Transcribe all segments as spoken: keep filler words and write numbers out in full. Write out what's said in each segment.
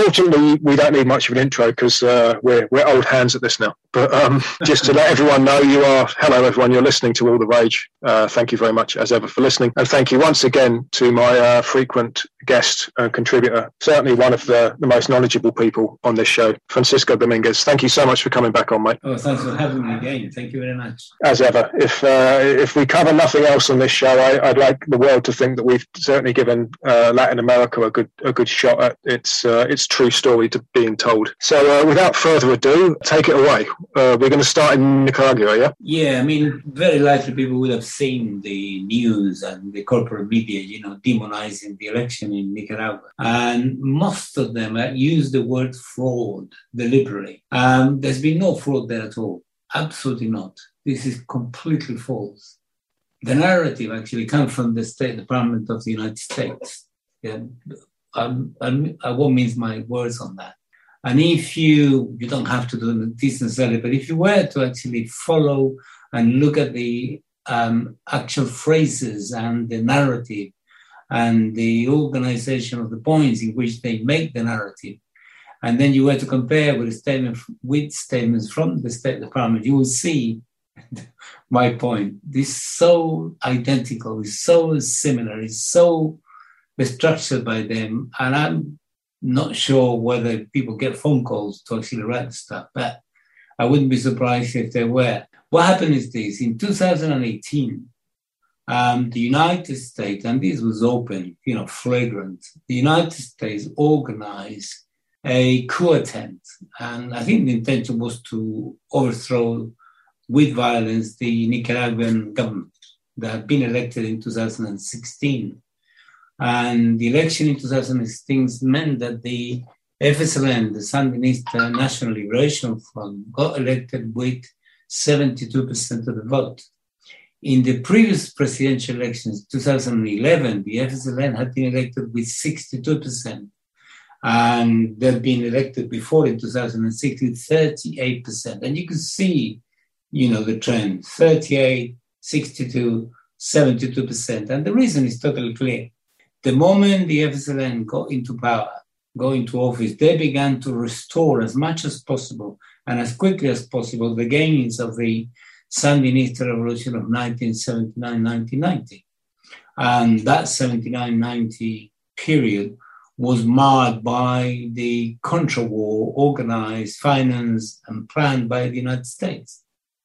unfortunately, we don't need much of an intro because uh, we're we're old hands at this now. But um, just to let everyone know, you are hello everyone. You're listening to All the Rage. Uh, thank you very much as ever for listening, and thank you once again to my uh, frequent guest and contributor, certainly one of the, the most knowledgeable people on this show, Francisco Dominguez. Thank you so much for coming back on, mate. Oh, thanks for having me again. Thank you very much. As ever, if uh, if we cover nothing else on this show, I, I'd like the world to think that we've certainly given uh, Latin America a good a good shot at its uh, its true story to being told. So, uh, without further ado, take it away. Uh, we're going to start in Nicaragua, yeah? Yeah, I mean, very likely people would have seen the news and the corporate media, you know, demonizing the election in Nicaragua. And most of them use the word fraud deliberately. Um, there's been no fraud there at all. Absolutely not. This is completely false. The narrative actually comes from the State Department of the United States. Yeah, I'm, I'm, I won't mince my words on that. And if you, you don't have to do this necessarily, but if you were to actually follow and look at the um, actual phrases and the narrative and the organization of the points in which they make the narrative, and then you were to compare with, a statement, with statements from the State Department, you will see my point. This is so identical, it's so similar, it's so structured by them, and I'm not sure whether people get phone calls to actually write stuff, but I wouldn't be surprised if they were. What happened is this: in two thousand eighteen, um, the United States, and this was open, you know, flagrant, the United States organized a coup attempt, and I think the intention was to overthrow with violence the Nicaraguan government that had been elected in two thousand sixteen. And the election in two thousand sixteen meant that the F S L N, the Sandinista National Liberation Front, got elected with seventy-two percent of the vote. In the previous presidential elections, two thousand eleven, the F S L N had been elected with sixty-two percent. And they'd been elected before in two thousand six with thirty-eight percent. And you can see, you know, the trend, thirty-eight, sixty-two, seventy-two percent. And the reason is totally clear. The moment the F S L N got into power, got into office, they began to restore as much as possible and as quickly as possible the gains of the Sandinista revolution of nineteen seventy-nine nineteen ninety. And that seventy-nine ninety period was marred by the contra-war organized, financed, and planned by the United States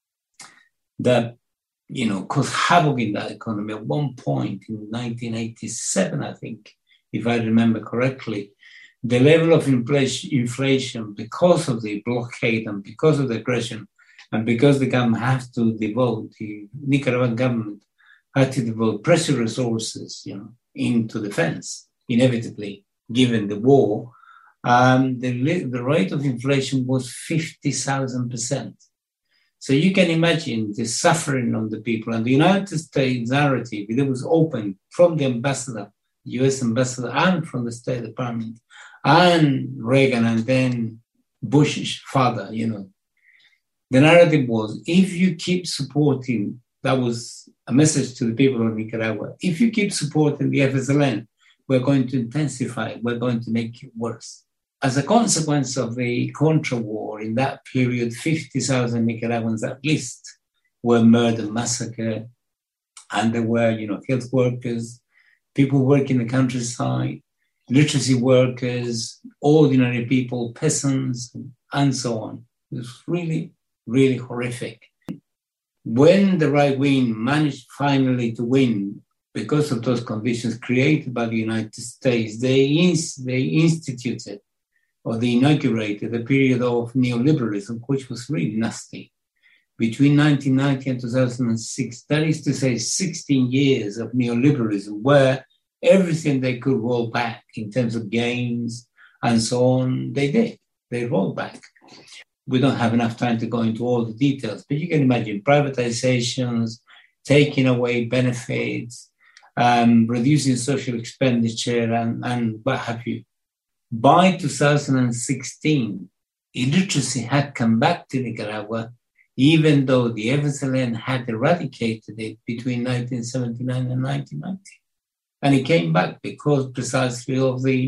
that, you know, caused havoc in that economy. At one point in nineteen eighty-seven, I think, if I remember correctly, the level of inflation, because of the blockade and because of the aggression, and because the government had to devote, the Nicaraguan government had to devote precious resources, you know, into defense, inevitably, given the war, um, the, the rate of inflation was fifty thousand percent. So you can imagine the suffering on the people. And the United States narrative, it was open from the ambassador, U S ambassador, and from the State Department, and Reagan, and then Bush's father, you know. The narrative was, if you keep supporting, that was a message to the people of Nicaragua, if you keep supporting the F S L N, we're going to intensify it, we're going to make it worse. As a consequence of the Contra-war in that period, fifty thousand Nicaraguans at least were murdered, massacred, and there were, you know, health workers, people working in the countryside, literacy workers, ordinary people, peasants, and so on. It was really, really horrific. When the right wing managed finally to win, because of those conditions created by the United States, they, ins- they instituted or they inaugurated a period of neoliberalism, which was really nasty. Between nineteen ninety and two thousand six, that is to say sixteen years of neoliberalism, where everything they could roll back in terms of gains and so on, they did. They rolled back. We don't have enough time to go into all the details, but you can imagine privatizations, taking away benefits, um, reducing social expenditure, and, and what have you. By two thousand sixteen, illiteracy had come back to Nicaragua, even though the F S L N had eradicated it between nineteen seventy-nine and nineteen ninety. And it came back because precisely of the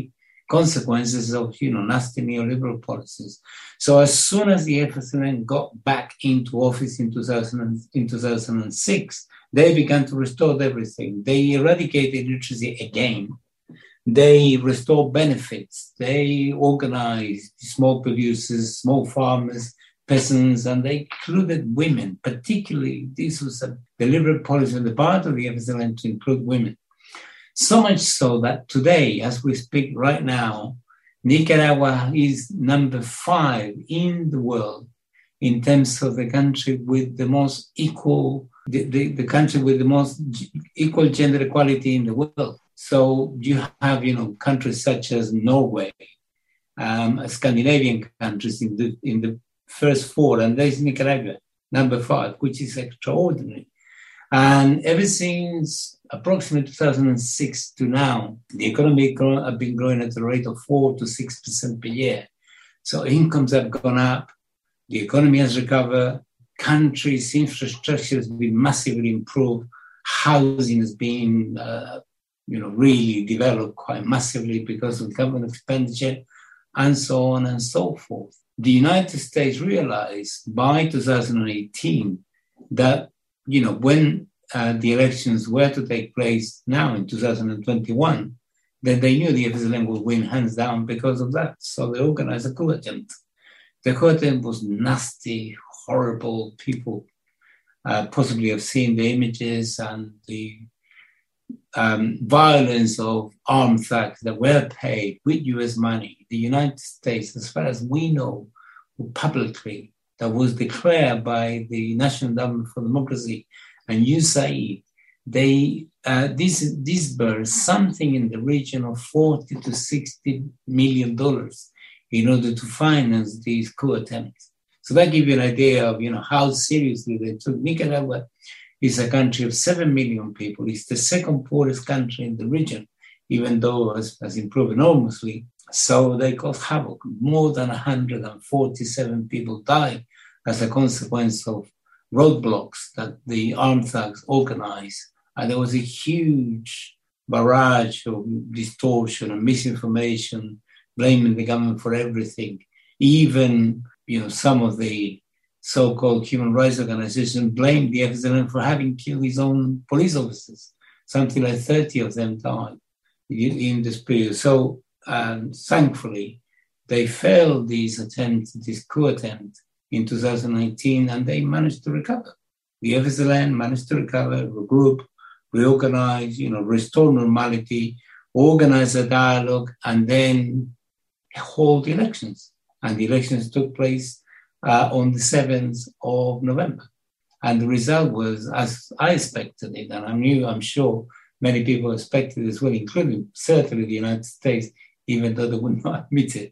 consequences of, you know, nasty neoliberal policies. So as soon as the F S L N got back into office in two thousand, in two thousand six, they began to restore everything. They eradicated literacy again. They restored benefits. They organized small producers, small farmers, peasants, and they included women. Particularly, this was a deliberate policy on the part of the F S L N to include women. So much so that today, as we speak right now, Nicaragua is number five in the world in terms of the country with the most equal, the, the, the country with the most equal gender equality in the world. So you have, you know, countries such as Norway, um, Scandinavian countries in the in the first four, and there's Nicaragua, number five, which is extraordinary. And ever since approximately two thousand six to now, the economy has been growing at a rate of four to six percent per year. So incomes have gone up, the economy has recovered, countries' infrastructure has been massively improved, housing has been, uh, you know, really developed quite massively because of government expenditure, and so on and so forth. The United States realized by two thousand eighteen that, you know, when uh, the elections were to take place now in two thousand twenty-one, then they knew the F S L N would win hands down because of that. So they organized a coup attempt. The coup attempt was nasty, horrible. People uh, possibly have seen the images and the um, violence of armed thugs that were paid with U S money. The United States, as far as we know, publicly, that was declared by the National Endowment for Democracy and U S A I D, they uh, this disbursed something in the region of forty to sixty million dollars in order to finance these coup attempts. So that gives you an idea of, you know, how seriously they took. Nicaragua is a country of seven million people. It's the second poorest country in the region, even though it has, has improved enormously. So they caused havoc. More than one hundred forty-seven people died as a consequence of roadblocks that the armed thugs organized. And there was a huge barrage of distortion and misinformation, blaming the government for everything. Even, you know, some of the so-called human rights organizations blamed the F S L N for having killed his own police officers. Something like thirty of them died in this period. So, and thankfully, they failed these attempts, this coup attempt in two thousand nineteen, and they managed to recover. The F S L N managed to recover, regroup, reorganize, you know, restore normality, organize a dialogue, and then hold elections. And the elections took place uh, on the seventh of November. And the result was, as I expected it, and I knew, I'm sure many people expected it as well, including certainly the United States, even though they would not admit it.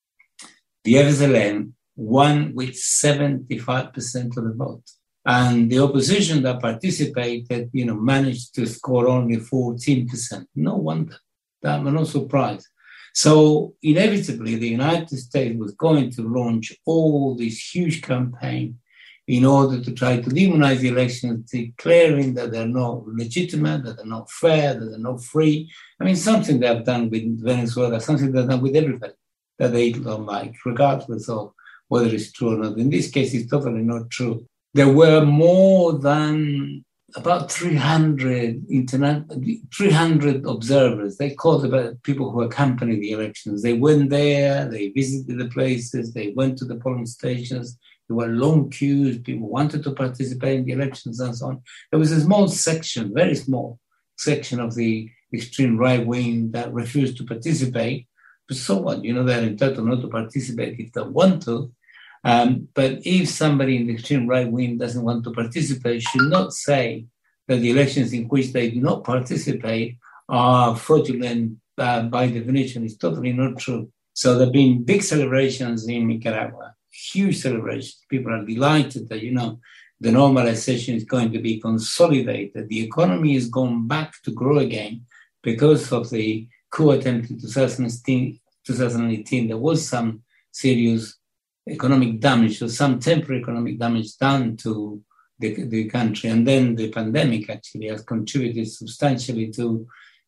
The F S L N won with seventy-five percent of the vote. And the opposition that participated, you know, managed to score only fourteen percent. No wonder. I'm no surprise. So inevitably, the United States was going to launch all this huge campaign in order to try to demonize the elections, declaring that they're not legitimate, that they're not fair, that they're not free. I mean, something they've done with Venezuela, something they've done with everybody that they don't like, regardless of whether it's true or not. In this case, it's totally not true. There were more than about three hundred internet, three hundred observers. They called about people who accompanied the elections. They went there, they visited the places, they went to the polling stations. There were long queues, people wanted to participate in the elections and so on. There was a small section, very small section of the extreme right wing that refused to participate. But so what? You know, they're entitled not to participate if they want to. Um, but if somebody in the extreme right wing doesn't want to participate, should not say that the elections in which they do not participate are fraudulent uh, by definition. It's totally not true. So there have been big celebrations in Nicaragua, huge celebrations. People are delighted that, you know, the normalization is going to be consolidated. The economy has gone back to grow again because of the coup attempt in two thousand eighteen. There was some serious economic damage, or some temporary economic damage done to the, the country. And then the pandemic actually has contributed substantially to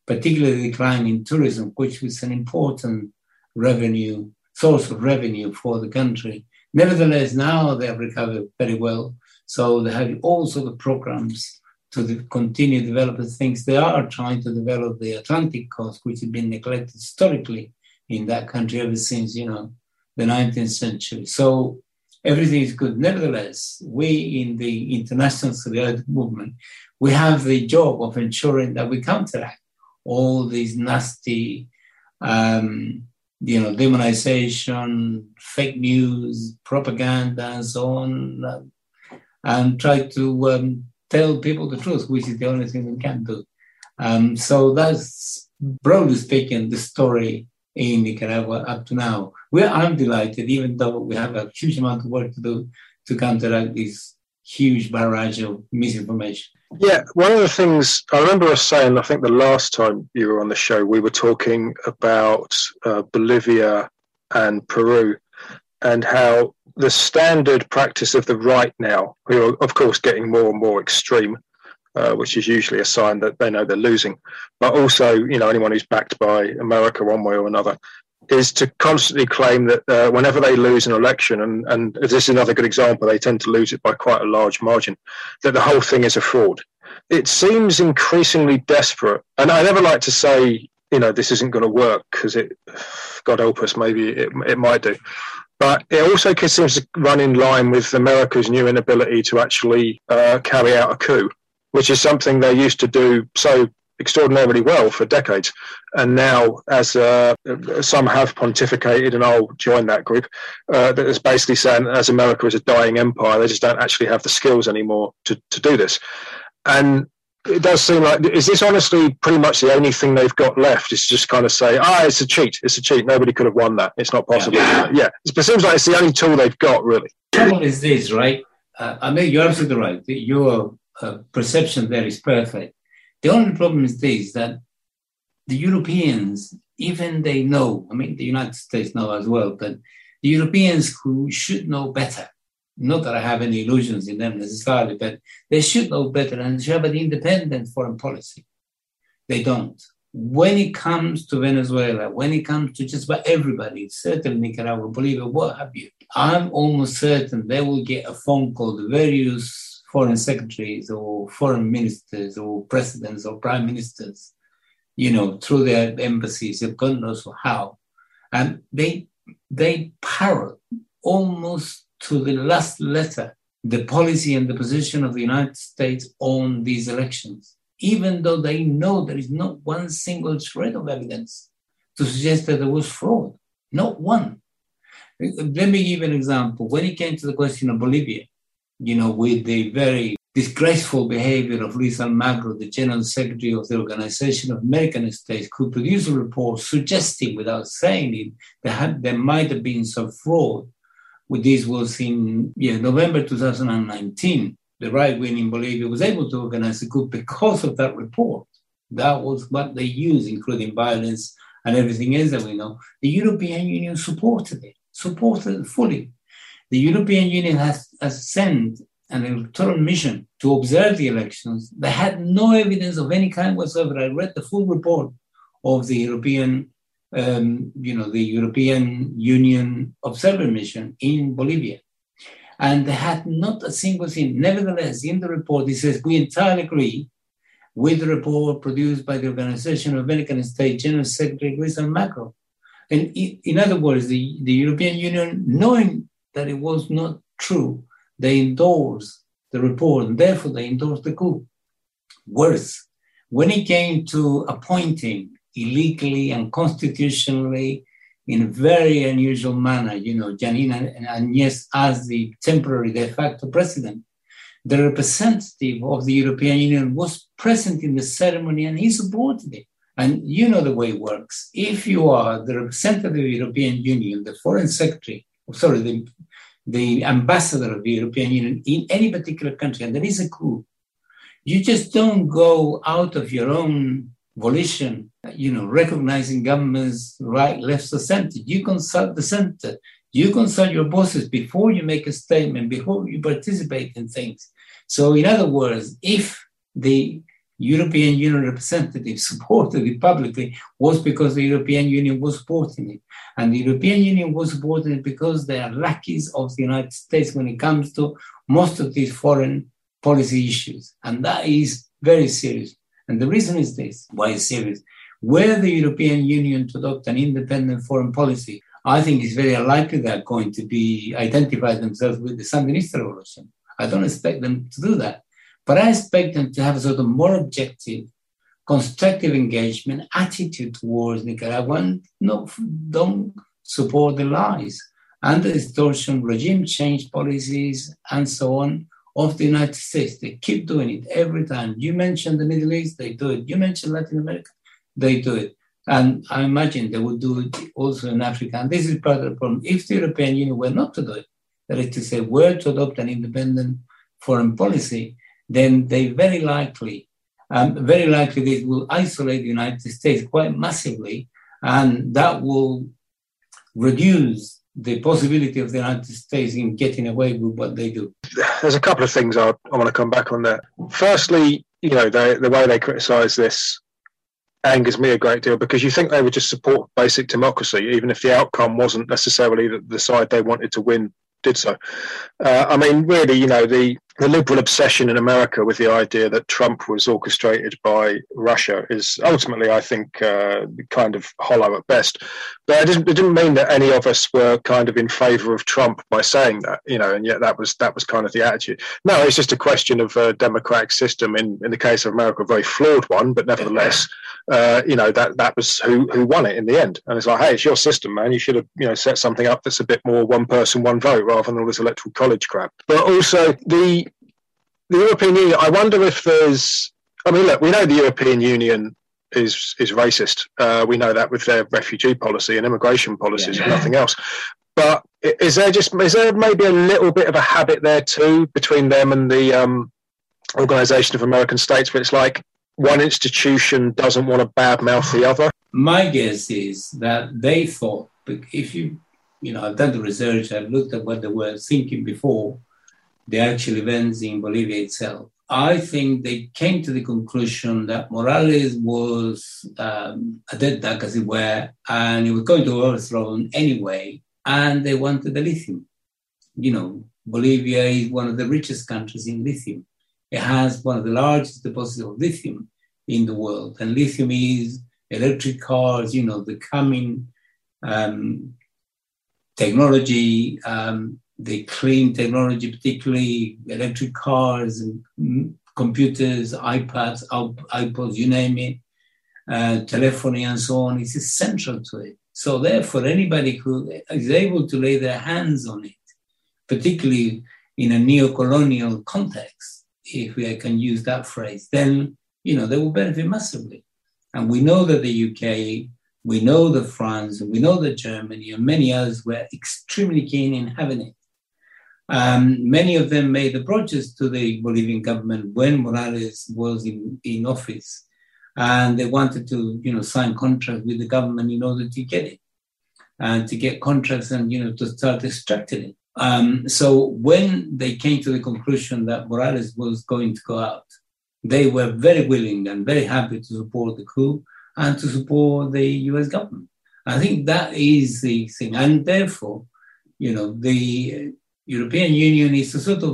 particularly the decline in tourism, which was an important revenue, source of revenue for the country. Nevertheless, now they have recovered very well. So they have all sorts of programs to the, continue developing things. They are trying to develop the Atlantic coast, which has been neglected historically in that country ever since, you know, the nineteenth century. So everything is good. Nevertheless, we in the international solidarity movement, we have the job of ensuring that we counteract all these nasty, um, you know, demonization, fake news, propaganda, and so on, uh, and try to um, tell people the truth, which is the only thing we can do. Um, so that's, broadly speaking, the story in Nicaragua up to now. Well, I'm delighted, even though we have a huge amount of work to do to counteract this huge barrage of misinformation. Yeah, one of the things I remember us saying, I think the last time you were on the show, we were talking about uh, Bolivia and Peru and how the standard practice of the right now, who are, of course, getting more and more extreme, uh, which is usually a sign that they know they're losing, but also, you know, anyone who's backed by America one way or another, is to constantly claim that uh, whenever they lose an election, and, and this is another good example, they tend to lose it by quite a large margin, that the whole thing is a fraud. It seems increasingly desperate. And I never like to say, you know, this isn't going to work, because it, God help us, maybe it, it might do. But it also seems to run in line with America's new inability to actually uh, carry out a coup, which is something they used to do so extraordinarily well for decades. And now, as uh, some have pontificated, and I'll join that group, uh, that is basically saying as America is a dying empire, they just don't actually have the skills anymore to, to do this. And it does seem like, is this honestly pretty much the only thing they've got left? Is just kind of say, ah, it's a cheat, it's a cheat, nobody could have won that, it's not possible. Yeah, yeah. It seems like it's the only tool they've got, really. The trouble is this, right? Uh, I mean, you're absolutely right. Your uh, perception there is perfect. The only problem is this, that the Europeans, even they know, I mean, the United States know as well, but the Europeans who should know better, not that I have any illusions in them necessarily, but they should know better and should have an independent foreign policy. They don't. When it comes to Venezuela, when it comes to just about everybody, certainly Nicaragua, Bolivia, what have you, I'm almost certain they will get a phone call, the various foreign secretaries or foreign ministers or presidents or prime ministers, you know, through their embassies, God knows how. And they they parrot almost to the last letter the policy and the position of the United States on these elections, even though they know there is not one single shred of evidence to suggest that there was fraud. Not one. Let me give an example. When it came to the question of Bolivia, you know, with the very disgraceful behavior of Luis Almagro, the General Secretary of the Organization of American States, who produced a report suggesting, without saying it, that had, there might have been some fraud. With this was in yeah, November two thousand nineteen. The right wing in Bolivia was able to organize a coup because of that report. That was what they used, including violence and everything else that we know. The European Union supported it, supported it fully. The European Union has, has sent an electoral mission to observe the elections. They had no evidence of any kind whatsoever. I read the full report of the European, um, you know, the European Union observer mission in Bolivia. And they had not a single thing. Nevertheless, in the report, it says, we entirely agree with the report produced by the Organization of American States General Secretary Luis Almagro. And in other words, the, the European Union, knowing that it was not true, they endorsed the report, and therefore they endorsed the coup. Worse, when it came to appointing illegally and constitutionally in a very unusual manner, you know, Janine Áñez as the temporary de facto president, the representative of the European Union was present in the ceremony and he supported it. And you know the way it works. If you are the representative of the European Union, the foreign secretary, sorry, the, the ambassador of the European Union in any particular country, and there is a coup, you just don't go out of your own volition, you know, recognizing governments right, left, or center. You consult the center. You consult your bosses before you make a statement, before you participate in things. So in other words, if the European Union representatives supported it publicly was because the European Union was supporting it. And the European Union was supporting it because they are lackeys of the United States when it comes to most of these foreign policy issues. And that is very serious. And the reason is this, why it's serious. Were the European Union to adopt an independent foreign policy, I think it's very unlikely they're going to be identify themselves with the Sandinista revolution. I don't expect them to do that. But I expect them to have a sort of more objective, constructive engagement, attitude towards Nicaragua, and no, don't support the lies and the distortion, regime change policies, and so on of the United States. They keep doing it every time. You mention the Middle East, they do it. You mention Latin America, they do it. And I imagine they would do it also in Africa. And this is part of the problem. If the European Union were not to do it, that is to say, were to adopt an independent foreign policy, then they very likely, um, very likely this will isolate the United States quite massively, and that will reduce the possibility of the United States in getting away with what they do. There's a couple of things I, I want to come back on there. Firstly, you know, they, the way they criticise this angers me a great deal, because you think they would just support basic democracy, even if the outcome wasn't necessarily the, the side they wanted to win did so. Uh, I mean, really, you know, the, the liberal obsession in America with the idea that Trump was orchestrated by Russia is ultimately, I think, uh, kind of hollow at best. But it didn't, it didn't mean that any of us were kind of in favour of Trump by saying that, you know, and yet that was that was kind of the attitude. No, it's just a question of a democratic system. In, in the case of America, a very flawed one, but nevertheless, uh, you know, that, that was who, who won it in the end. And it's like, hey, it's your system, man. You should have, you know, set something up that's a bit more one person, one vote, rather than all this electoral college crap. But also the the European Union, I wonder if there's, I mean, look, we know the European Union is is racist. Uh, we know that with their refugee policy and immigration policies, yeah. and nothing else. But is there just, is there maybe a little bit of a habit there too between them and the um, Organisation of American States, where it's like one institution doesn't want to badmouth the other? My guess is that they thought, if you, you know, I've done the research, I've looked at what they were thinking before the actual events in Bolivia itself. I think they came to the conclusion that Morales was um, a dead duck, as it were, and he was going to overthrow anyway, and they wanted the lithium. You know, Bolivia is one of the richest countries in lithium. It has one of the largest deposits of lithium in the world, and lithium is electric cars, you know, the coming um, technology, um, the clean technology, particularly electric cars and computers, iPads, iPods, you name it, uh, telephony and so on, is essential to it. So therefore, anybody who is able to lay their hands on it, particularly in a neo-colonial context, if I can use that phrase, then, you know, they will benefit massively. And we know that the U K, we know that France, and we know that Germany and many others were extremely keen in having it. Um, many of them made approaches to the Bolivian government when Morales was in, in office, and they wanted to, you know, sign contracts with the government in order to get it, and to get contracts and, you know, to start extracting it. Um, so when they came to the conclusion that Morales was going to go out, they were very willing and very happy to support the coup and to support the U S government. I think that is the thing, and therefore, you know, the European Union is a sort of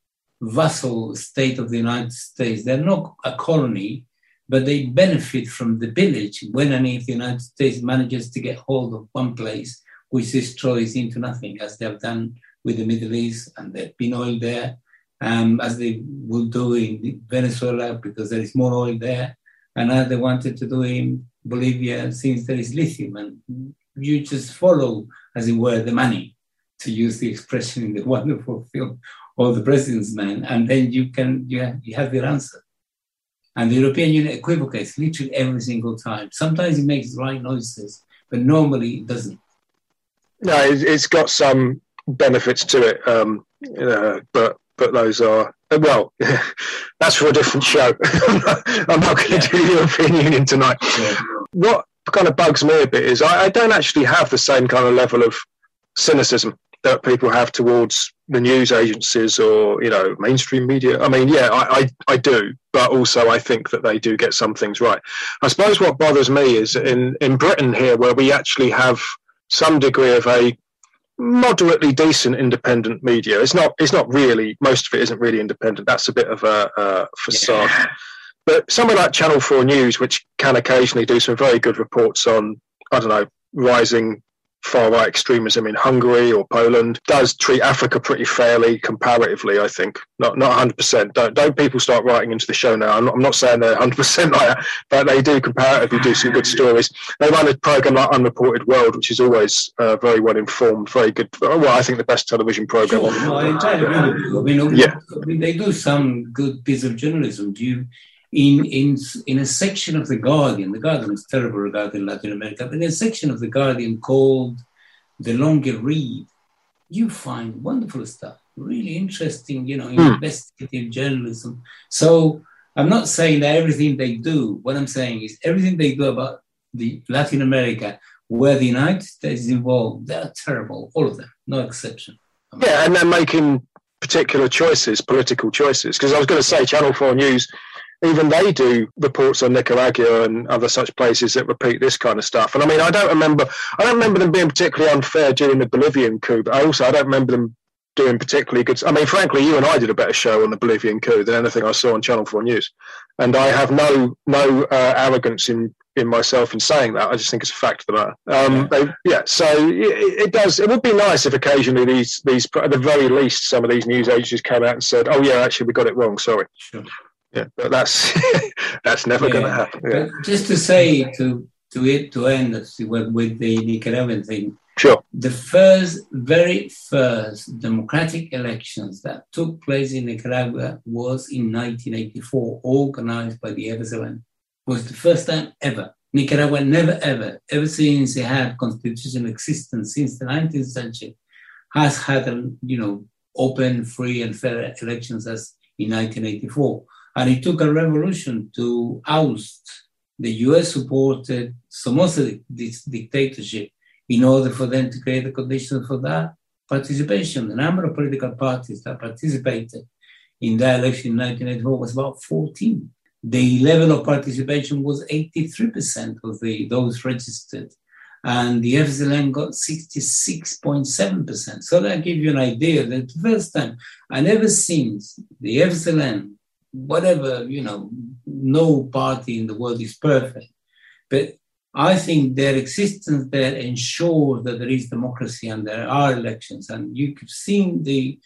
vassal state of the United States. They're not a colony, but they benefit from the village when and if the United States manages to get hold of one place which destroys into nothing, as they have done with the Middle East, and there's been oil there, um, as they will do in Venezuela because there is more oil there, and as they wanted to do in Bolivia since there is lithium, and you just follow, as it were, the money, to use the expression in the wonderful film, or The President's Man, and then you can you have, you have your answer. And the European Union equivocates literally every single time. Sometimes it makes the right noises, but normally it doesn't. No, it's got some benefits to it, um, uh, but but those are, well, that's for a different show. I'm not going to yeah. do the European Union tonight. Yeah. What kind of bugs me a bit is I, I don't actually have the same kind of level of cynicism that people have towards the news agencies or, you know, mainstream media. I mean, yeah, I, I, I do, but also I think that they do get some things right. I suppose what bothers me is in, in Britain here, where we actually have some degree of a moderately decent independent media. It's not, it's not really, most of it isn't really independent. That's a bit of a, a facade. Yeah. But somewhere like Channel four News, which can occasionally do some very good reports on, I don't know, rising far-right extremism in Hungary or Poland, does treat Africa pretty fairly comparatively, I think. Not not one hundred percent. Don't, don't people start writing into the show now. I'm not, I'm not saying they're one hundred percent like that, but they do comparatively do some good stories. They run a programme like Unreported World, which is always uh, very well-informed, very good. Well, I think the best television programme. Sure, no, I entirely agree with you. I mean, yeah. I mean, they do some good piece of journalism. Do you... In, in in a section of The Guardian, The Guardian is terrible regarding Latin America, but in a section of The Guardian called The Longer Read, you find wonderful stuff, really interesting, you know, mm. investigative journalism. So I'm not saying that everything they do, what I'm saying is everything they do about the Latin America, where the United States is involved, they're terrible, all of them, no exception. Yeah, and they're making particular choices, political choices, because I was going to say Channel four News, even they do reports on Nicaragua and other such places that repeat this kind of stuff. And I mean, I don't remember, I don't remember them being particularly unfair during the Bolivian coup, but I also, I don't remember them doing particularly good. I mean, frankly, you and I did a better show on the Bolivian coup than anything I saw on Channel four News. And I have no, no uh, arrogance in, in myself in saying that. I just think it's a fact of the matter. Um, yeah. They, yeah, so it, it does, it would be nice if occasionally these, these, at the very least, some of these news agencies came out and said, oh yeah, actually we got it wrong, sorry. Sure. Yeah, but that's that's never yeah. going to happen. Yeah. Just to say to to it to end with, with the Nicaraguan thing. Sure. The first, very first democratic elections that took place in Nicaragua was in nineteen eighty-four, organized by the F S L N. It was the first time ever. Nicaragua never ever, ever since it had constitutional existence since the nineteenth century, has had a, you know, open, free, and fair elections as in nineteen eighty-four. And it took a revolution to oust the U S-supported Somoza dictatorship in order for them to create the conditions for that participation. The number of political parties that participated in that election in nineteen eighty-four was about fourteen. The level of participation was eighty-three percent of the those registered. And the F S L N got sixty-six point seven percent. So that gives you an idea that the first time, and ever since, the F S L N, whatever, you know, no party in the world is perfect. But I think their existence there ensures that there is democracy and there are elections. And you've seen the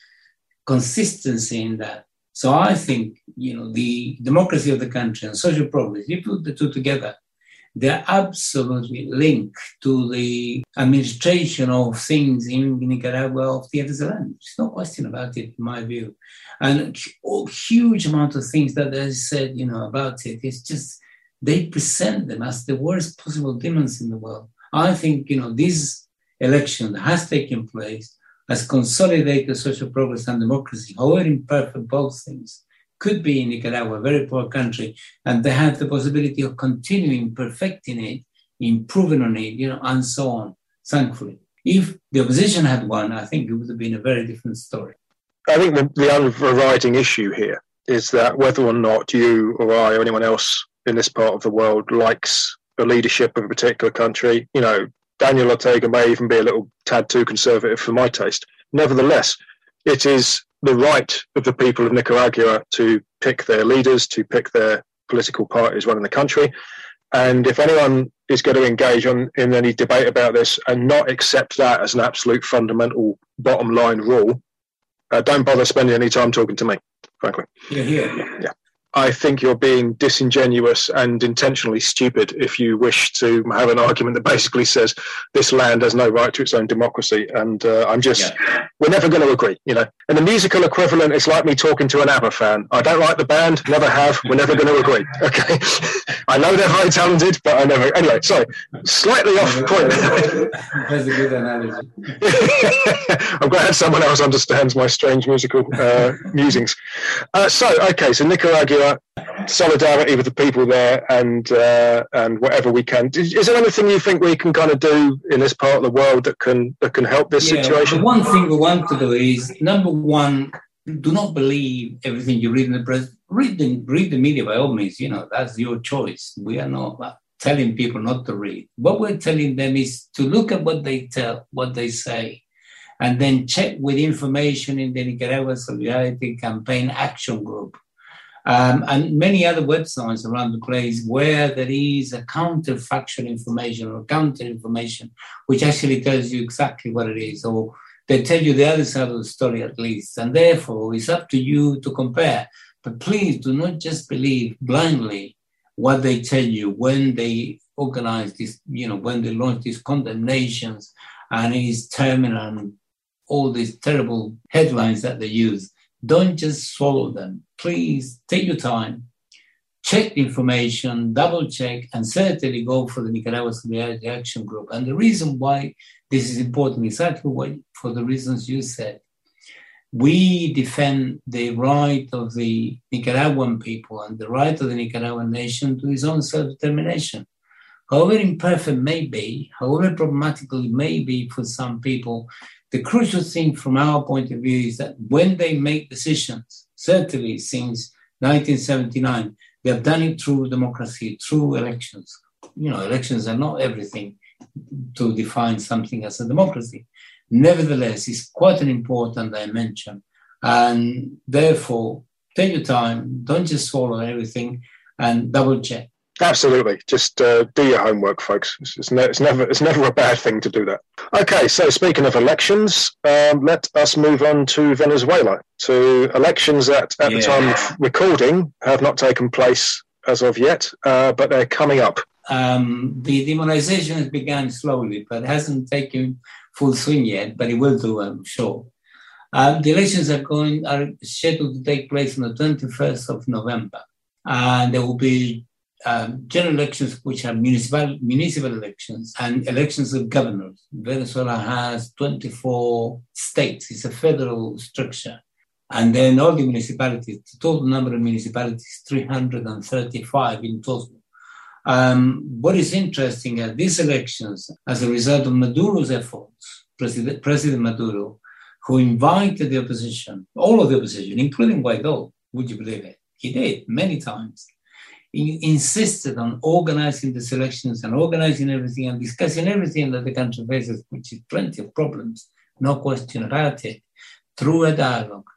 consistency in that. So I think, you know, the democracy of the country and social progress, you put the two together, they're absolutely linked to the administration of things in Nicaragua of the F S L N. There's no question about it, in my view. And a huge amount of things that they said, you know, about it, it's just, they present them as the worst possible demons in the world. I think, you know, this election that has taken place has consolidated social progress and democracy, however imperfect both things could be in Nicaragua, a very poor country, and they have the possibility of continuing perfecting it, improving on it, you know, and so on, thankfully. If the opposition had won, I think it would have been a very different story. I think the, the overriding issue here is that whether or not you or I or anyone else in this part of the world likes the leadership of a particular country, you know, Daniel Ortega may even be a little tad too conservative for my taste. Nevertheless, it is the right of the people of Nicaragua to pick their leaders, to pick their political parties running the country. And if anyone is going to engage on, in any debate about this and not accept that as an absolute fundamental bottom line rule, uh, don't bother spending any time talking to me, frankly. Yeah, yeah. Yeah. I think you're being disingenuous and intentionally stupid if you wish to have an argument that basically says this land has no right to its own democracy. And uh, I'm just, yeah. we're never going to agree, you know. And the musical equivalent is like me talking to an ABBA fan. I don't like the band, never have, we're never going to agree, okay? I know they're very talented, but I never, anyway, sorry, slightly off point. That's a good analogy. I'm glad someone else understands my strange musical uh, musings. Uh, so, okay, so Nicaragua, solidarity with the people there, and uh, and whatever we can. Is, is there anything you think we can kind of do in this part of the world that can that can help this yeah, situation? The one thing we want to do is, number one, do not believe everything you read in the press. Read the, read the media by all means. You know, that's your choice. We are not telling people not to read. What we're telling them is to look at what they tell, what they say, and then check with information in the Nicaragua Solidarity Campaign Action Group. Um, and many other websites around the place where there is a counterfactual information or counter information, which actually tells you exactly what it is, or they tell you the other side of the story at least. And therefore, it's up to you to compare. But please do not just believe blindly what they tell you when they organize this, you know, when they launch these condemnations and his terminal and all these terrible headlines that they use. Don't just swallow them. Please take your time, check the information, double check, and certainly go for the Nicaragua Solidarity Action Group. And the reason why this is important is exactly what, for the reasons you said. We defend the right of the Nicaraguan people and the right of the Nicaraguan nation to its own self-determination. However imperfect it may be, however problematical it may be for some people, the crucial thing from our point of view is that when they make decisions, certainly since nineteen seventy-nine, they have done it through democracy, through elections. You know, elections are not everything to define something as a democracy. Nevertheless, it's quite an important dimension. And therefore, take your time, don't just swallow everything, and double check. Absolutely. Just uh, do your homework, folks. It's, it's, ne- it's never it's never a bad thing to do that. Okay, so speaking of elections, um, let us move on to Venezuela, to elections that at yeah. the time of recording have not taken place as of yet, uh, but they're coming up. Um, the demonization has begun slowly, but hasn't taken full swing yet, but it will do, I'm sure. Um, the elections are going are scheduled to take place on the twenty-first of November, and there will be Um, general elections, which are municipal municipal elections, and elections of governors. Venezuela has twenty-four states. It's a federal structure. And then all the municipalities, the total number of municipalities, three hundred thirty-five in total. Um, what is interesting are these elections, as a result of Maduro's efforts, President, President Maduro, who invited the opposition, all of the opposition, including Guaido, would you believe it? He did, many times. He insisted on organizing the elections and organizing everything and discussing everything that the country faces, which is plenty of problems, no question about it, through a dialogue.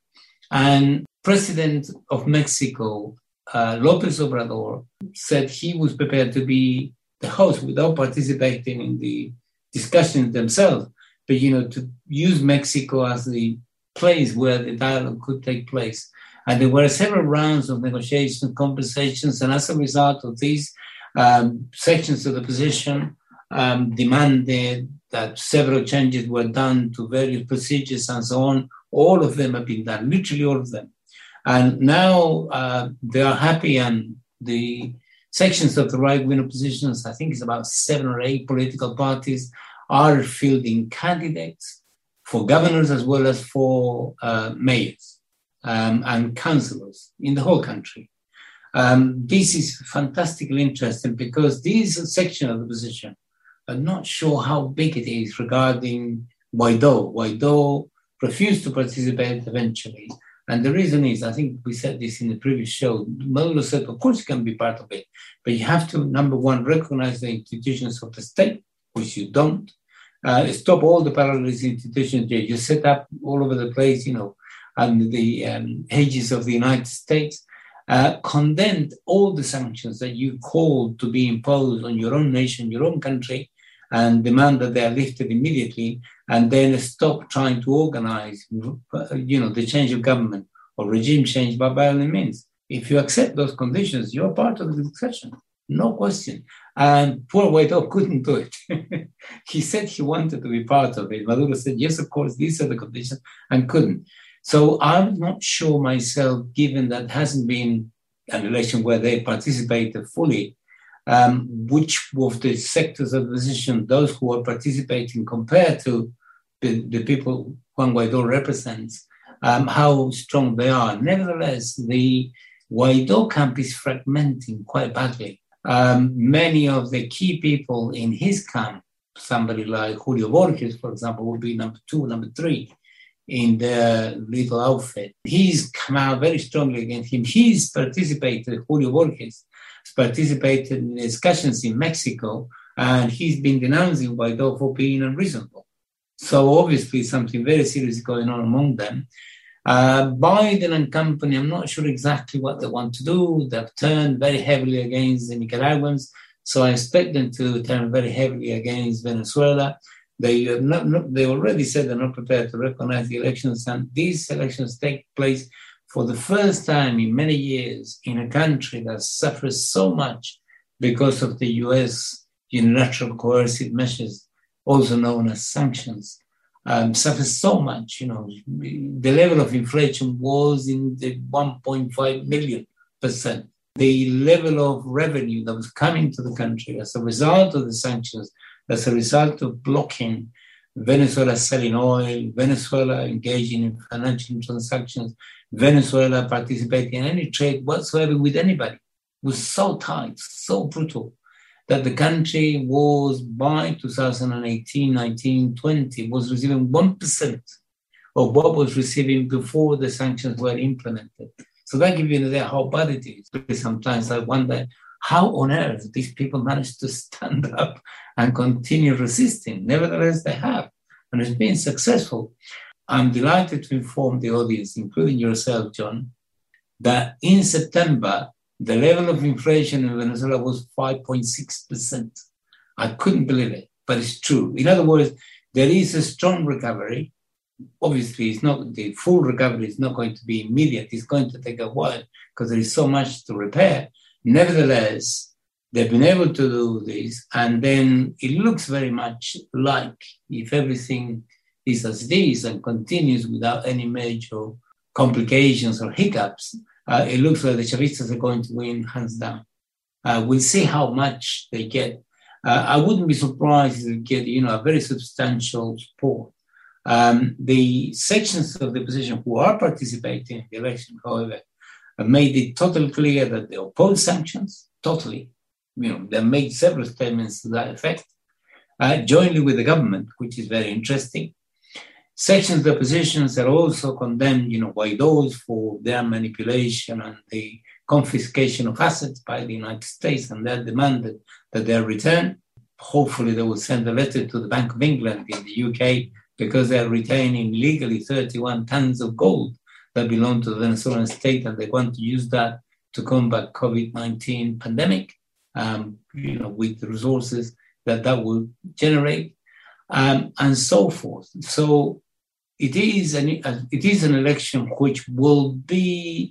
And President of Mexico, uh, López Obrador, said he was prepared to be the host without participating in the discussions themselves, but, you know, to use Mexico as the place where the dialogue could take place. And there were several rounds of negotiations, conversations, and as a result of these, um, sections of the opposition um, demanded that several changes were done to various procedures and so on. All of them have been done, literally all of them. And now uh, they are happy, and the sections of the right-wing oppositions, I think it's about seven or eight political parties, are fielding candidates for governors as well as for uh, mayors. Um, and councillors in the whole country. Um, this is fantastically interesting because this section of the opposition are not sure how big it is regarding Guaido. Guaido refused to participate eventually. And the reason is, I think we said this in the previous show, Maduro said, of course you can be part of it, but you have to, number one, recognize the institutions of the state, which you don't. Uh, stop all the parallel institutions you set up all over the place, you know, under the um, aegis of the United States, uh, condemned all the sanctions that you called to be imposed on your own nation, your own country, and demand that they are lifted immediately, and then stop trying to organize, you know, the change of government or regime change by violent means. If you accept those conditions, you're part of the discussion, no question. And poor Guaido couldn't do it. He said he wanted to be part of it. Maduro said, yes, of course, these are the conditions, and couldn't. So I'm not sure myself, given that hasn't been an election where they participated fully, um, which of the sectors of the opposition, those who are participating compared to the, the people Juan Guaido represents, um, how strong they are. Nevertheless, the Guaidó camp is fragmenting quite badly. Um, many of the key people in his camp, somebody like Julio Borges, for example, would be number two, number three in the little outfit. He's come out very strongly against him. He's participated, Julio Borges, has participated in discussions in Mexico, and he's been denouncing Guaidó for being unreasonable. So obviously something very serious is going on among them. Uh, Biden and company, I'm not sure exactly what they want to do. They've turned very heavily against the Nicaraguans, so I expect them to turn very heavily against Venezuela. They have not, not, they already said they're not prepared to recognize the elections, and these elections take place for the first time in many years in a country that suffers so much because of the U S unilateral coercive measures, also known as sanctions. Um, suffers so much, you know, the level of inflation was in the one point five million percent. The level of revenue that was coming to the country as a result of the sanctions, as a result of blocking Venezuela selling oil, Venezuela engaging in financial transactions, Venezuela participating in any trade whatsoever with anybody, was so tight, so brutal, that the country was, by two thousand eighteen, nineteen, twenty, was receiving one percent of what was receiving before the sanctions were implemented. So that gives you an idea how bad it is. Because sometimes I wonder how on earth these people managed to stand up and continue resisting. Nevertheless, they have, and it's been successful. I'm delighted to inform the audience, including yourself, John, that in September, the level of inflation in Venezuela was five point six percent. I couldn't believe it, but it's true. In other words, there is a strong recovery. Obviously, it's not the full recovery is not going to be immediate. It's going to take a while because there is so much to repair. Nevertheless, they've been able to do this, and then it looks very much like if everything is as it is and continues without any major complications or hiccups, Uh, it looks like the Chavistas are going to win hands down. Uh, we'll see how much they get. Uh, I wouldn't be surprised if they get, you know, a very substantial support. Um, the sections of the opposition who are participating in the election, however, have made it totally clear that they oppose sanctions, totally. You know, they made several statements to that effect, uh, jointly with the government, which is very interesting. Sections of the oppositions are also condemned, you know, Guaidó's for their manipulation and the confiscation of assets by the United States, and they demanded that they are returned. Hopefully they will send a letter to the Bank of England in the U K because they are retaining legally thirty-one tons of gold that belong to the Venezuelan state, and they want to use that to combat covid nineteen pandemic, um, you know, with the resources that that will generate, um, and so forth. So It is an it is an election which will be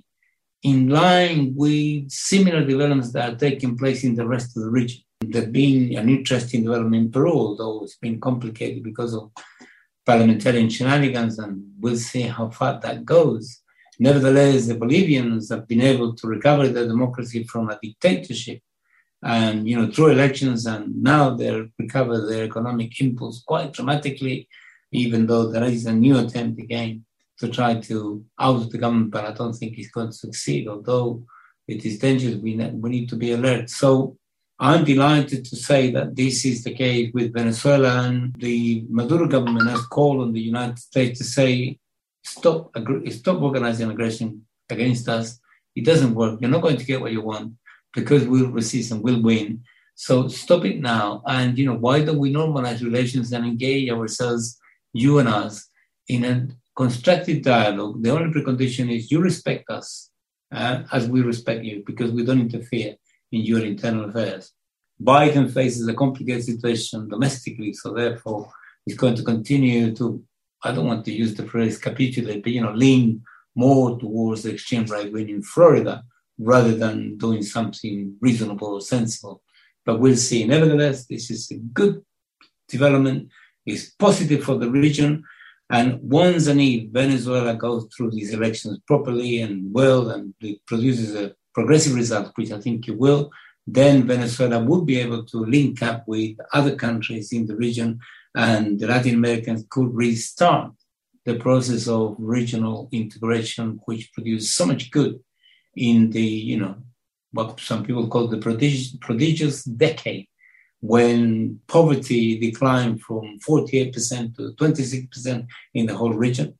in line with similar developments that are taking place in the rest of the region. There's been an interesting development in Peru, although it's been complicated because of parliamentarian shenanigans, and we'll see how far that goes. Nevertheless, the Bolivians have been able to recover their democracy from a dictatorship, and you know through elections, and now they've recovered their economic impulse quite dramatically. Even though there is a new attempt again to try to oust the government, but I don't think it's going to succeed, although it is dangerous, we, ne- we need to be alert. So I'm delighted to say that this is the case with Venezuela, and the Maduro government has called on the United States to say, stop, ag- stop organizing aggression against us. It doesn't work. You're not going to get what you want because we'll resist and we'll win. So stop it now. And, you know, why don't we normalize relations and engage ourselves, you and us, in a constructive dialogue? The only precondition is you respect us uh, as we respect you, because we don't interfere in your internal affairs. Biden faces a complicated situation domestically, so therefore he's going to continue to, I don't want to use the phrase capitulate, but, you know, lean more towards the extreme right wing in Florida rather than doing something reasonable or sensible. But we'll see. Nevertheless, this is a good development. It's positive for the region, and once and if Venezuela goes through these elections properly and well, and it produces a progressive result, which I think it will, then Venezuela would be able to link up with other countries in the region, and the Latin Americans could restart the process of regional integration, which produced so much good in the, you know, what some people call the prodig- prodigious decade, when poverty declined from forty-eight percent to twenty-six percent in the whole region,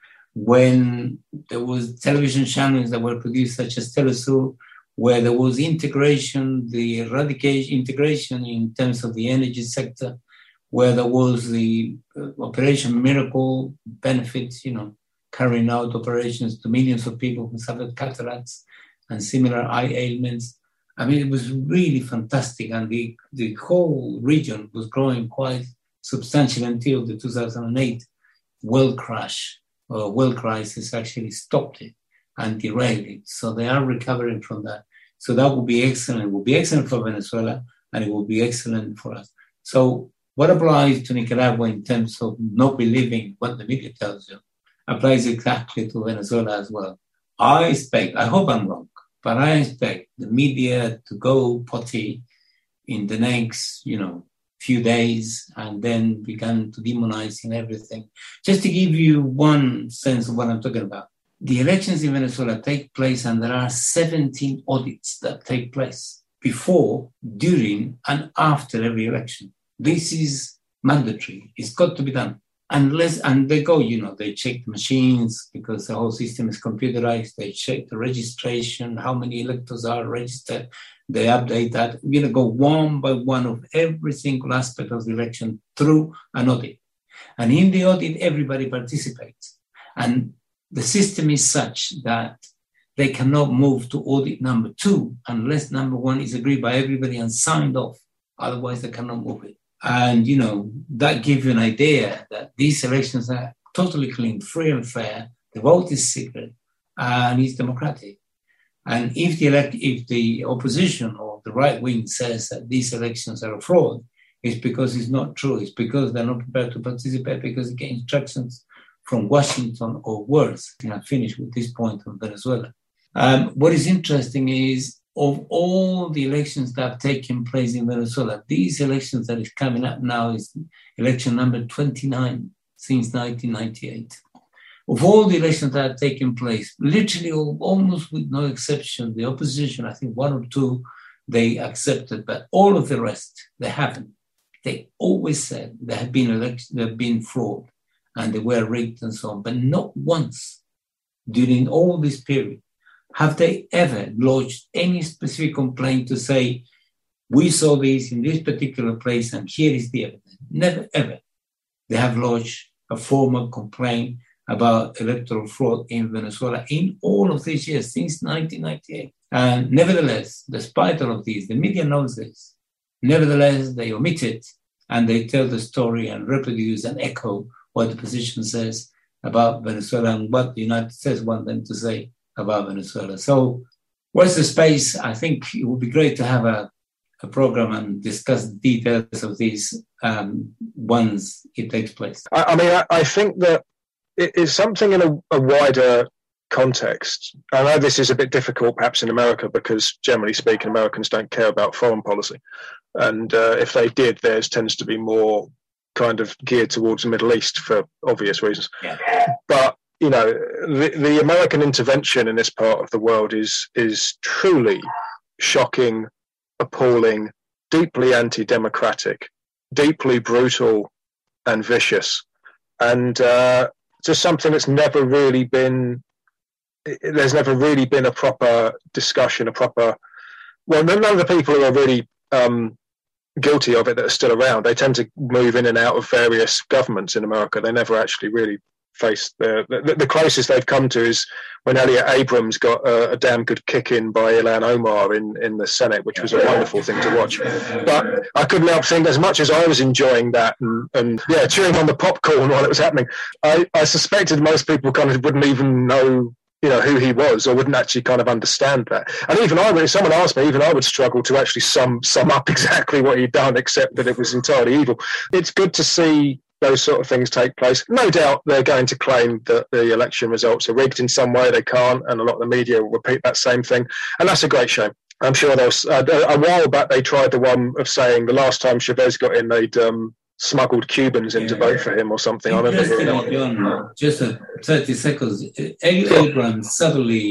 when there was television channels that were produced such as Telesur, where there was integration, the eradication, integration in terms of the energy sector, where there was the uh, Operation Miracle benefits, you know, carrying out operations to millions of people who suffered cataracts and similar eye ailments. I mean, it was really fantastic, and the, the whole region was growing quite substantially until the two thousand eight world crash, or world crisis actually stopped it and derailed it. So they are recovering from that. So that would be excellent. It would be excellent for Venezuela, and it would be excellent for us. So what applies to Nicaragua in terms of not believing what the media tells you applies exactly to Venezuela as well. I expect, I hope I'm wrong, but I expect the media to go potty in the next, you know, few days and then begin to demonize in everything. Just to give you one sense of what I'm talking about. The elections in Venezuela take place, and there are seventeen audits that take place before, during, and after every election. This is mandatory. It's got to be done. Unless, and they go, you know, they check the machines because the whole system is computerized. They check the registration, how many electors are registered. They update that. We're going to go one by one of every single aspect of the election through an audit. And in the audit, everybody participates. And the system is such that they cannot move to audit number two unless number one is agreed by everybody and signed off. Otherwise, they cannot move it. And, you know, that gives you an idea that these elections are totally clean, free and fair. The vote is secret and it's democratic. And if the elect, if the opposition or the right wing says that these elections are a fraud, it's because it's not true. It's because they're not prepared to participate because they get instructions from Washington or worse. And I finish with this point on Venezuela. Um, what is interesting is, of all the elections that have taken place in Venezuela, these elections that is coming up now is election number twenty-nine since nineteen ninety-eight. Of all the elections that have taken place, literally almost with no exception, the opposition, I think one or two, they accepted, but all of the rest, they haven't. They always said there have been elections, there have been fraud, and they were rigged and so on, but not once during all this period have they ever lodged any specific complaint to say, we saw this in this particular place and here is the evidence? Never, ever. They have lodged a formal complaint about electoral fraud in Venezuela in all of these years, since nineteen ninety-eight. And nevertheless, despite all of this, the media knows this. Nevertheless, they omit it and they tell the story and reproduce and echo what the opposition says about Venezuela and what the United States want them to say about Venezuela. So what's the space? I think it would be great to have a, a program and discuss the details of these um, once it takes place. I, I mean, I, I think that it is something in a, a wider context. I know this is a bit difficult perhaps in America because generally speaking, Americans don't care about foreign policy. And uh, if they did, theirs tends to be more kind of geared towards the Middle East for obvious reasons. Yeah. But you know, the, the American intervention in this part of the world is is truly shocking, appalling, deeply anti-democratic, deeply brutal and vicious, and uh, just something that's never really been, there's never really been a proper discussion, a proper, well, none of the people who are really um, guilty of it that are still around, they tend to move in and out of various governments in America. They never actually really face the, the the closest they've come to is when Elliot Abrams got a, a damn good kick in by Ilhan Omar in, in the Senate, which was a wonderful thing to watch. But I couldn't help think, as much as I was enjoying that and, and yeah, chewing on the popcorn while it was happening, I, I suspected most people kind of wouldn't even know, you know, who he was, or wouldn't actually kind of understand that. And even I would, if someone asked me, even I would struggle to actually sum sum up exactly what he'd done, except that it was entirely evil. It's good to see those sort of things take place. No doubt they're going to claim that the election results are rigged in some way. They can't, and a lot of the media will repeat that same thing, and that's a great shame. I'm sure there was, uh, a while back they tried the one of saying the last time Chavez got in, they'd um, smuggled Cubans in to vote for him or something. I remember hearing that. John, just uh, thirty seconds. Elliot Abrams suddenly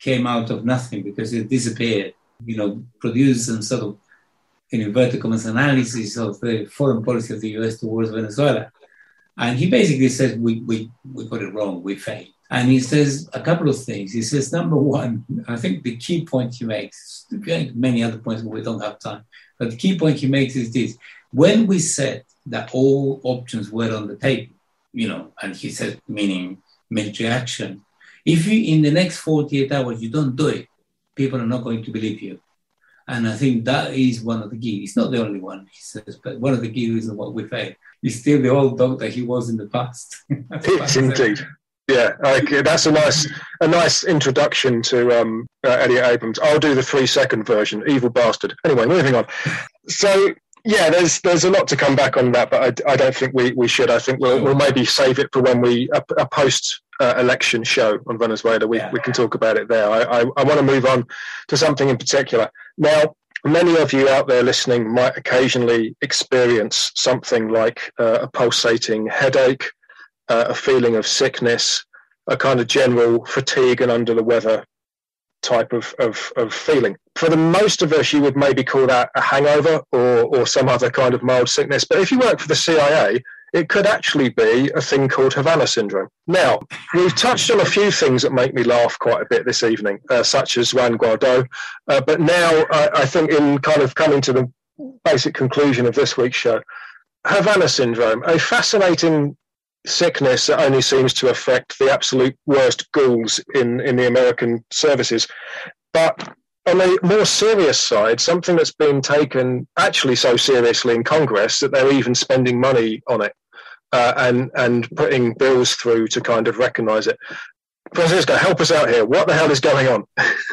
came out of nothing because it disappeared, you know, produced some sort of, in inverted commas, analysis of the foreign policy of the U S towards Venezuela. And he basically says, we, we, we got it wrong, we failed. And he says a couple of things. He says, number one, I think the key point he makes, many other points, but we don't have time, but the key point he makes is this. When we said that all options were on the table, you know, and he said, meaning military action, if you, in the next forty-eight hours, you don't do it, people are not going to believe you. And I think that is one of the keys. It's not the only one, he says, but one of the key reasons why we failed. He's still the old dog that he was in the past. It's indeed. Yeah, okay, that's a nice a nice introduction to um, uh, Elliot Abrams. I'll do the three-second version, evil bastard. Anyway, moving on. So, yeah, there's there's a lot to come back on that, but I, I don't think we, we should. I think we'll, we'll maybe save it for when we, a, a post-election uh, show on Venezuela, we, yeah. we can talk about it there. I, I, I want to move on to something in particular. Now, many of you out there listening might occasionally experience something like uh, a pulsating headache, uh, a feeling of sickness, a kind of general fatigue and under the weather type of, of, of feeling. For the most of us, you would maybe call that a hangover or, or some other kind of mild sickness. But if you work for the C I A, it could actually be a thing called Havana syndrome. Now, we've touched on a few things that make me laugh quite a bit this evening, uh, such as Juan Guaido. Uh, but now I, I think in kind of coming to the basic conclusion of this week's show, Havana syndrome, a fascinating sickness that only seems to affect the absolute worst ghouls in, in the American services. But on a more serious side, something that's been taken actually so seriously in Congress that they're even spending money on it uh, and, and putting bills through to kind of recognise it. Francisco, help us out here. What the hell is going on?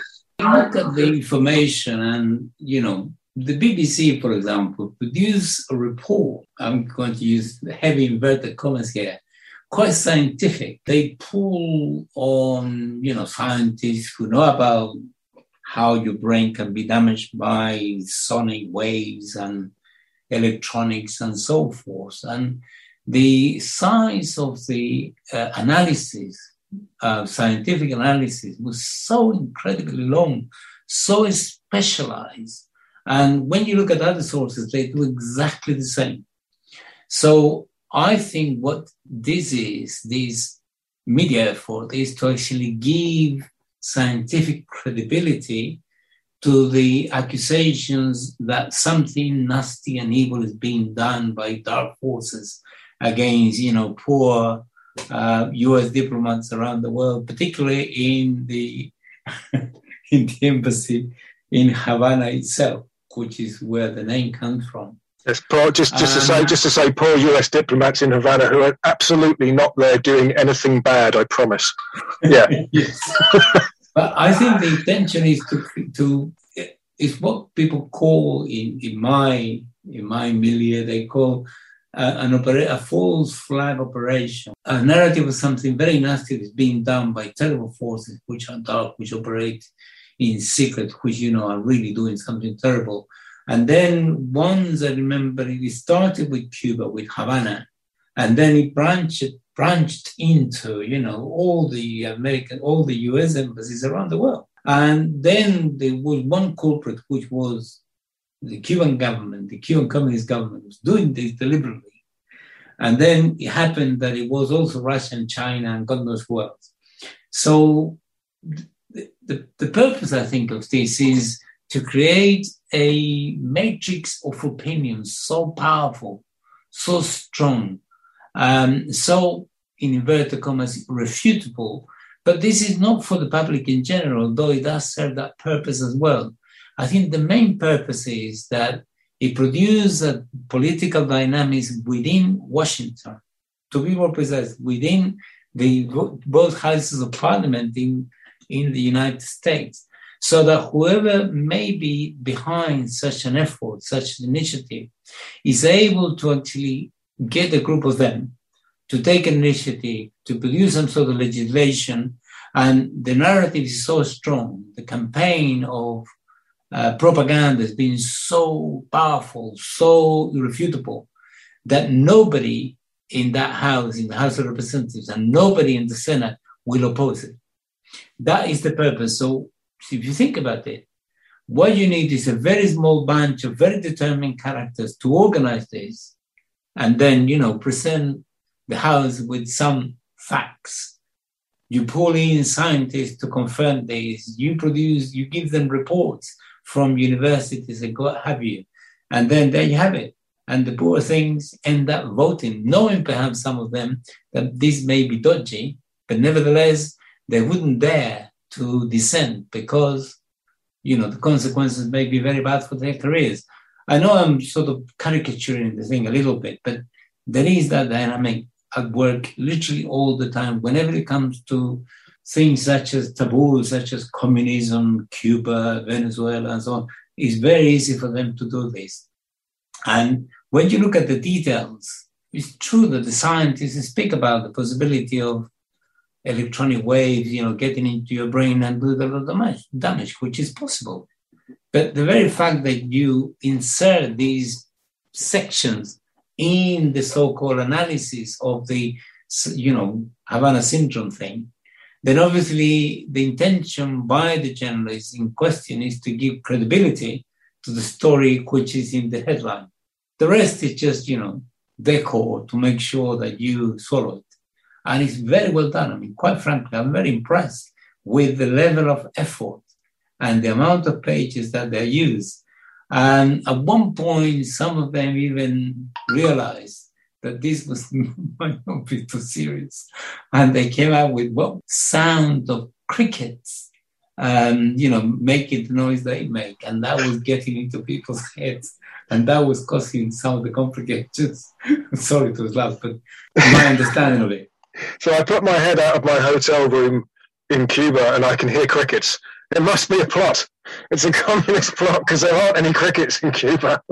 Look at the information and, you know, the B B C, for example, produced a report. I'm going to use heavy inverted commas here. Quite scientific. They pull on, you know, scientists who know about how your brain can be damaged by sonic waves and electronics and so forth. And the size of the uh, analysis, uh, scientific analysis, was so incredibly long, so specialized. And when you look at other sources, they do exactly the same. So I think what this is, this media effort, is to actually give scientific credibility to the accusations that something nasty and evil is being done by dark forces against, you know, poor uh, U S diplomats around the world, particularly in the in the embassy in Havana itself, which is where the name comes from. Yes, poor, just just um, to say, just to say, poor U S diplomats in Havana who are absolutely not there doing anything bad. I promise. Yeah. Yes. But I think the intention is to to is what people call in in my in my milieu they call uh, an opera, a false flag operation, a narrative of something very nasty is being done by terrible forces which are dark, which operate in secret, which you know are really doing something terrible. And then once I remember, it started with Cuba, with Havana, and then it branched branched into, you know, all the American, all the U S embassies around the world. And then there was one culprit, which was the Cuban government, the Cuban Communist government was doing this deliberately. And then it happened that it was also Russia and China and God knows who else. So the, the, the purpose, I think, of this is to create a matrix of opinions so powerful, so strong, um, so, in inverted commas, refutable. But this is not for the public in general, though it does serve that purpose as well. I think the main purpose is that it produces a political dynamics within Washington, to be more precise, within the both houses of parliament in, in the United States, so that whoever may be behind such an effort, such an initiative, is able to actually get a group of them to take an initiative, to produce some sort of legislation. And the narrative is so strong, the campaign of uh, propaganda has been so powerful, so irrefutable, that nobody in that house, in the House of Representatives, and nobody in the Senate will oppose it. That is the purpose. So if you think about it, what you need is a very small bunch of very determined characters to organize this and then, you know, present the House with some facts. You pull in scientists to confirm this. You produce, you give them reports from universities and what have you. And then there you have it. And the poor things end up voting, knowing perhaps some of them that this may be dodgy, but nevertheless, they wouldn't dare to dissent because, you know, the consequences may be very bad for their careers. I know I'm sort of caricaturing the thing a little bit, but there is that dynamic at work literally all the time. Whenever it comes to things such as taboos, such as communism, Cuba, Venezuela, and so on, it's very easy for them to do this. And when you look at the details, it's true that the scientists speak about the possibility of electronic waves, you know, getting into your brain and do a lot of damage, damage, which is possible. But the very fact that you insert these sections in the so-called analysis of the, you know, Havana syndrome thing, then obviously the intention by the journalist in question is to give credibility to the story which is in the headline. The rest is just, you know, decor to make sure that you swallow it. And it's very well done. I mean, quite frankly, I'm very impressed with the level of effort and the amount of pages that they use. And at one point, some of them even realized that this was might not be too serious. And they came out with what sound of crickets, um, you know, making the noise they make. And that was getting into people's heads. And that was causing some of the complications. Sorry to laugh, but my understanding of it. So I put my head out of my hotel room in Cuba and I can hear crickets. It must be a plot. It's a communist plot because there aren't any crickets in Cuba.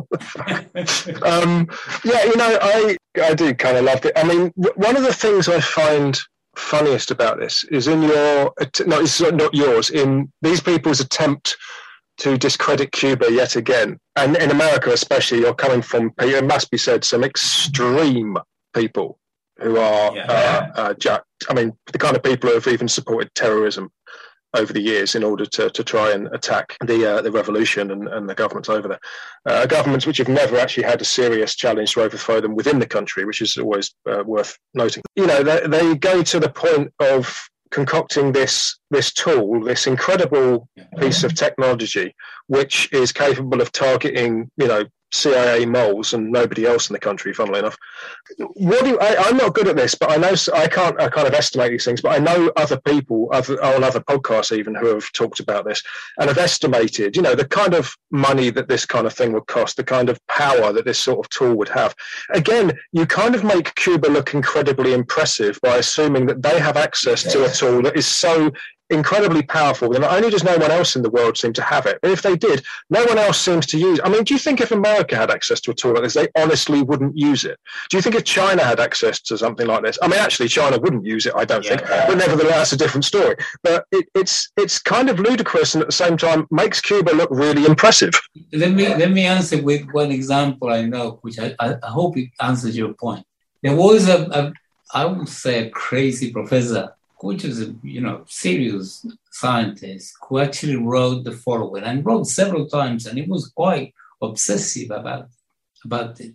um, yeah, you know, I I do kind of love it. I mean, one of the things I find funniest about this is in your, no, it's not yours, in these people's attempt to discredit Cuba yet again. And in America especially, you're coming from, it must be said, some extreme people who are, yeah. uh, uh, jacked. I mean, the kind of people who have even supported terrorism over the years in order to, to try and attack the uh, the revolution and, and the governments over there. Uh, governments which have never actually had a serious challenge to overthrow them within the country, which is always uh, worth noting. You know, they, they go to the point of concocting this this tool, this incredible piece of technology, which is capable of targeting, you know, C I A moles and nobody else in the country, funnily enough. What do you, I, I'm not good at this, but I know I can't I kind of estimate these things, but I know other people other, on other podcasts even who have talked about this and have estimated, you know, the kind of money that this kind of thing would cost, the kind of power that this sort of tool would have. Again, you kind of make Cuba look incredibly impressive by assuming that they have access to a tool that is so incredibly powerful that not only does no one else in the world seem to have it, but if they did, no one else seems to use it. I mean, do you think if America had access to a tool like this, they honestly wouldn't use it? Do you think if China had access to something like this? I mean, actually, China wouldn't use it, I don't yeah. think, but nevertheless, that's a different story. But it, it's it's kind of ludicrous and at the same time makes Cuba look really impressive. Let me let me answer with one example I know, which I, I hope it answers your point. There was a, a I would say, a crazy professor, which is a, you know, serious scientist, who actually wrote the following, and wrote several times, and he was quite obsessive about, about it.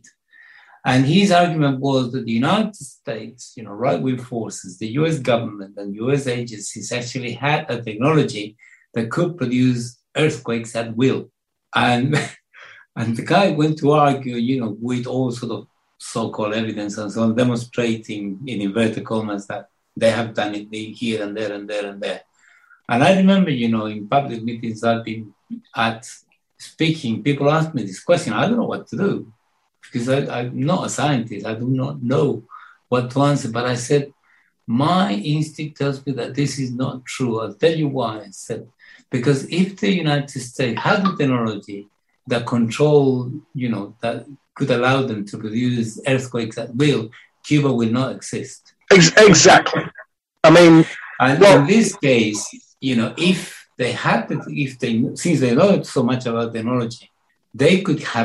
And his argument was that the United States, you know, right-wing forces, the U S government and U S agencies actually had a technology that could produce earthquakes at will. And, and the guy went to argue, you know, with all sort of so-called evidence and so on, demonstrating in inverted commas that they have done it here and there and there and there. And I remember, you know, in public meetings I've been at speaking, people ask me this question. I don't know what to do because I, I'm not a scientist. I do not know what to answer. But I said, my instinct tells me that this is not true. I'll tell you why. I said, because if the United States had the technology that control, you know, that could allow them to produce earthquakes at will, Cuba will not exist. Exactly. I mean, and well, in this case, you know, if they had, the, if they, since they know so much about technology, they could have it,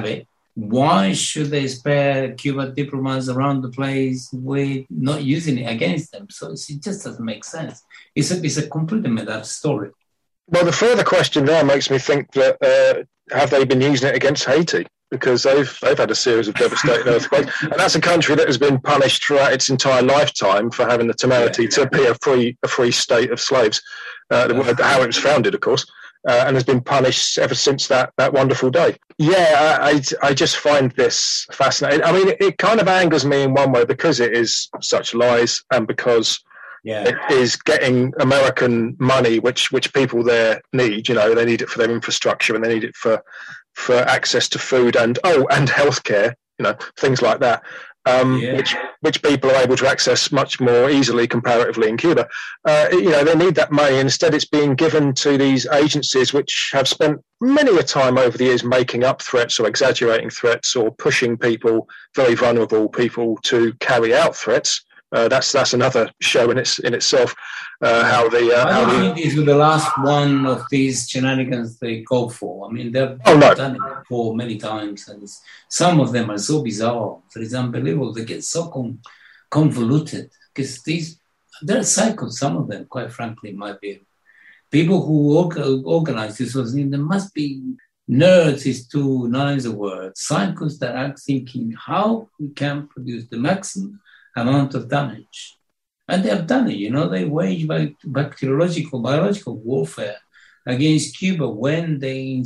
Why should they spare Cuban diplomats around the place with not using it against them? So it just doesn't make sense. It's a, it's a completely made up story. Well, the further question there makes me think that uh, have they been using it against Haiti? Because they've they've had a series of devastating earthquakes, and that's a country that has been punished throughout its entire lifetime for having the temerity yeah. to be a free a free state of slaves, uh, the, how it was founded, of course, uh, and has been punished ever since that that wonderful day. Yeah, I, I, I just find this fascinating. I mean, it, it kind of angers me in one way because it is such lies, and because yeah. it is getting American money, which which people there need. You know, they need it for their infrastructure, and they need it for. for access to food and oh and healthcare, you know, things like that, um, yeah. which which people are able to access much more easily comparatively in Cuba. Uh, you know, they need that money. Instead, it's being given to these agencies which have spent many a time over the years making up threats or exaggerating threats or pushing people, very vulnerable people, to carry out threats. Uh, that's that's another show in its in itself. Uh, how the uh, I how don't the, think this is the last one of these shenanigans they go for. I mean, they've oh, no. done it before many times, and some of them are so bizarre. It's unbelievable. They get so con- convoluted because these they're psychos. Some of them, quite frankly, might be people who org- organize this. Was there must be nerds. Is too nice a word. Psychos that are thinking how we can produce the maximum amount of damage. And they have done it, you know, they wage bacteriological, biological warfare against Cuba when they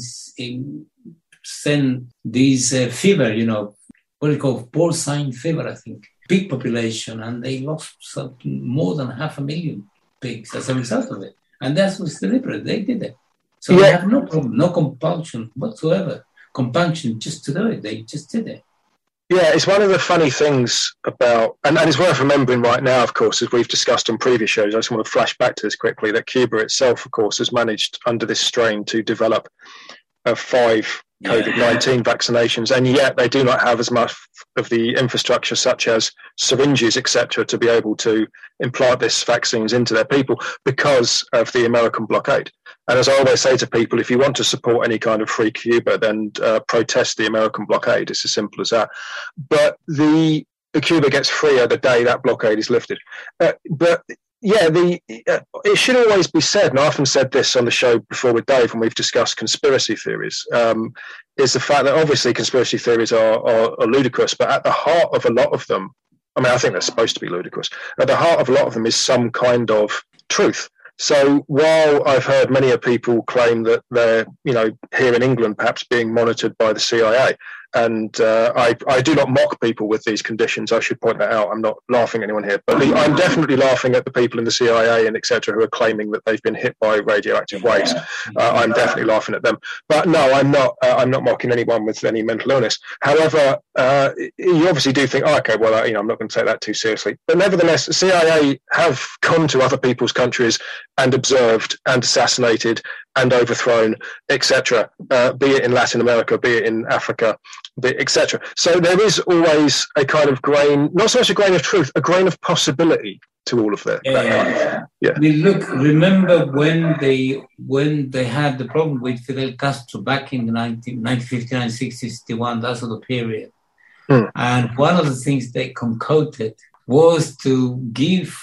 send these uh, fever, you know, what do you call porcine fever, I think, pig population, and they lost something more than half a million pigs as a result of it. And that was deliberate, they did it. So yeah. They have no problem, no compulsion whatsoever, compunction just to do it, they just did it. Yeah, it's one of the funny things about, and, and it's worth remembering right now, of course, as we've discussed on previous shows, I just want to flash back to this quickly, that Cuba itself, of course, has managed under this strain to develop uh, five COVID nineteen yeah. vaccinations, and yet they do not have as much of the infrastructure such as syringes, et cetera, to be able to implant these vaccines into their people because of the American blockade. And as I always say to people, if you want to support any kind of free Cuba, then uh, protest the American blockade. It's as simple as that. But the, the Cuba gets freer the day that blockade is lifted. Uh, but yeah, the uh, it should always be said, and I often said this on the show before with Dave when we've discussed conspiracy theories, um, is the fact that obviously conspiracy theories are, are, are ludicrous, but at the heart of a lot of them, I mean, I think they're supposed to be ludicrous, at the heart of a lot of them is some kind of truth. So while I've heard many of people claim that they're, you know, here in England perhaps being monitored by the C I A, and uh, I, I do not mock people with these conditions, I should point that out. I'm not laughing at anyone here, but the, I'm definitely laughing at the people in the C I A and et cetera who are claiming that they've been hit by radioactive waves. Uh, I'm definitely laughing at them. But no, I'm not. Uh, I'm not mocking anyone with any mental illness. However, uh, you obviously do think, oh, okay, well, uh, you know, I'm not going to take that too seriously. But nevertheless, the C I A have gone to other people's countries and observed and assassinated and overthrown, et cetera, uh, be it in Latin America, be it in Africa, et cetera. So there is always a kind of grain, not so much a grain of truth, a grain of possibility to all of that. Yeah, that yeah, kind of, yeah. yeah. I mean, look, remember when they when they had the problem with Fidel Castro back in the nineteen fifty-nine, sixty, sixty-one, that sort of period. Hmm. And one of the things they concocted was to give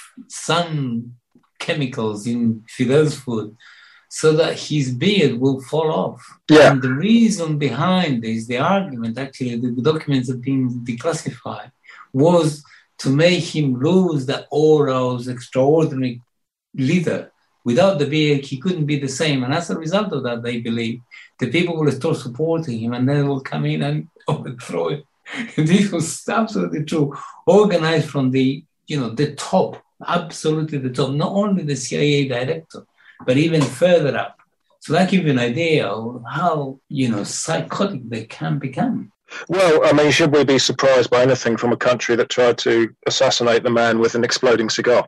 some chemicals in Fidel's food so that his beard will fall off. Yeah. And the reason behind this, the argument, actually, the documents have been declassified, was to make him lose that aura of extraordinary leader. Without the beard, he couldn't be the same. And as a result of that, they believe, the people will start supporting him and then will come in and overthrow him. And this was absolutely true. Organized from the, you know, the top, absolutely the top, not only the C I A director, but even further up. So that gives you an idea of how, you know, psychotic they can become. Well, I mean, should we be surprised by anything from a country that tried to assassinate the man with an exploding cigar?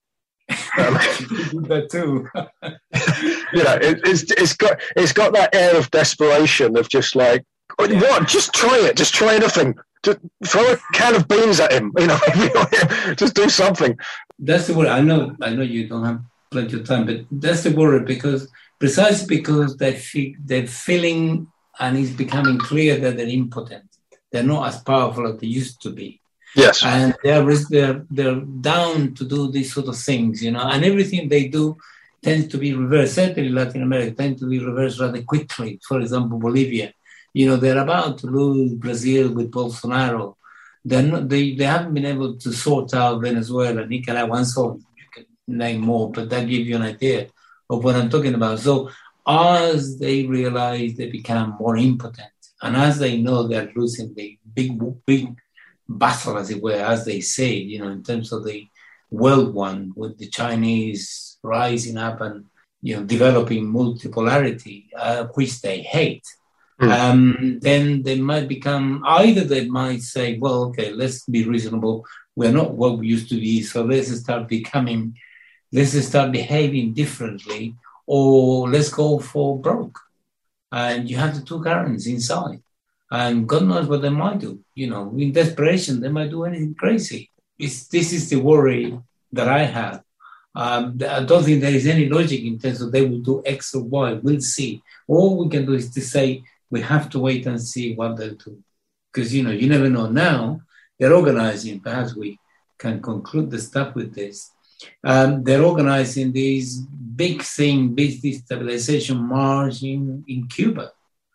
Um, that too. You know, it, it's it's got it's got that air of desperation of just like, what? Yeah. Just try it. Just try anything. Just throw a can of beans at him. You know, just do something. That's the word. I know. I know you don't have plenty of time, but that's the word, because precisely because they feel, they're feeling, and it's becoming clear that they're impotent. They're not as powerful as they used to be. Yes. And they're, they're, they're down to do these sort of things, you know, and everything they do tends to be reversed. Certainly Latin America tends to be reversed rather quickly. For example, Bolivia, you know, they're about to lose Brazil with Bolsonaro. They're not, they, they haven't been able to sort out Venezuela, Nicaragua, and so on. You can name more, but that gives you an idea of what I'm talking about. So as they realize they become more impotent, and as they know they're losing the big, big battle, as it were, as they say, you know, in terms of the world one, with the Chinese rising up and, you know, developing multipolarity, uh, which they hate, mm. um, then they might become, either they might say, well, okay, let's be reasonable. We're not what we used to be, so let's start becoming, let's start behaving differently, or let's go for broke. And you have the two currents inside. And God knows what they might do. You know, in desperation, they might do anything crazy. It's, this is the worry that I have. Um, I don't think there is any logic in terms of they will do X or Y. We'll see. All we can do is to say we have to wait and see what they'll do. Because, you know, you never know. Now they're organizing. Perhaps we can conclude the stuff with this. Um, they're organizing this big thing, big destabilization march in, in Cuba.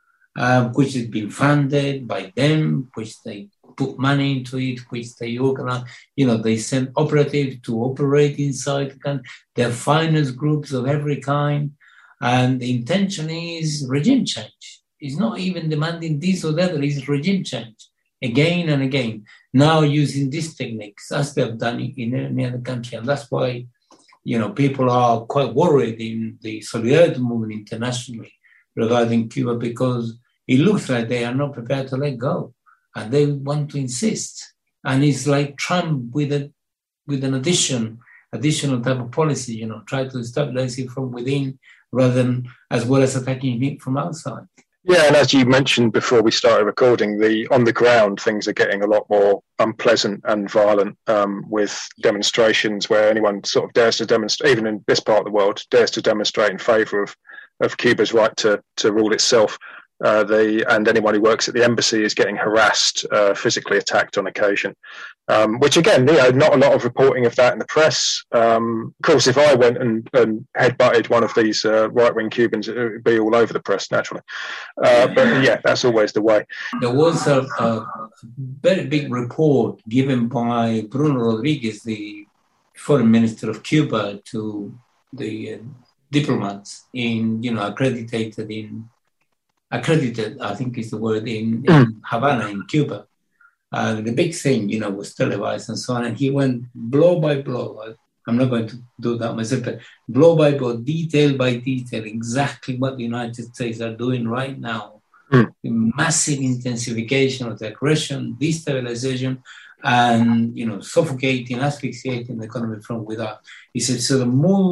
Uh, which has been funded by them, which they put money into it, which they organize. You know, they send operatives to operate inside the country. They're finance groups of every kind. And the intention is regime change. It's not even demanding this or that, it's regime change. Again and again. Now using these techniques, as they've done in any other country. And that's why, you know, people are quite worried in the Solidarity movement internationally regarding Cuba, because it looks like they are not prepared to let go, and they want to insist. And it's like Trump with a with an addition, additional type of policy, you know, try to stabilize it from within rather than as well as attacking it from outside. Yeah, and as you mentioned before we started recording, the on the ground things are getting a lot more unpleasant and violent, um, with demonstrations where anyone sort of dares to demonstrate, even in this part of the world, dares to demonstrate in favour of of Cuba's right to to rule itself. Uh, the, and anyone who works at the embassy is getting harassed, uh, physically attacked on occasion, um, which again, you know, not a lot of reporting of that in the press. Um, of course, if I went and, and headbutted one of these uh, right-wing Cubans, it would be all over the press, naturally. Uh, but yeah, that's always the way. There was a, a very big report given by Bruno Rodriguez, the foreign minister of Cuba, to the uh, diplomats in, you know, accredited in accredited, I think is the word, in, in Havana, in Cuba. Uh, the big thing, you know, was televised and so on. And he went blow by blow. I, I'm not going to do that myself, but blow by blow, detail by detail, exactly what the United States are doing right now. Mm. The massive intensification of the aggression, destabilization, and, you know, suffocating, asphyxiating the economy from without. It's a sort of